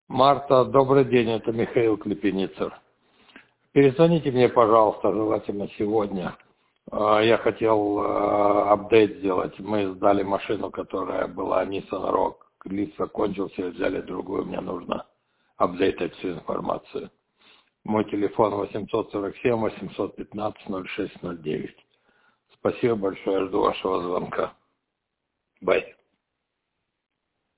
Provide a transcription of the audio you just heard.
Марта, добрый день, это Михаил Клепеницер. Перезвоните мне, пожалуйста, желательно сегодня. Я хотел апдейт сделать. Мы сдали машину, которая была Nissan Rogue. Лист закончился, взяли другую. Мне нужно апдейтать всю информацию. Мой телефон 847-815-0609. Спасибо большое, жду вашего звонка. Bye.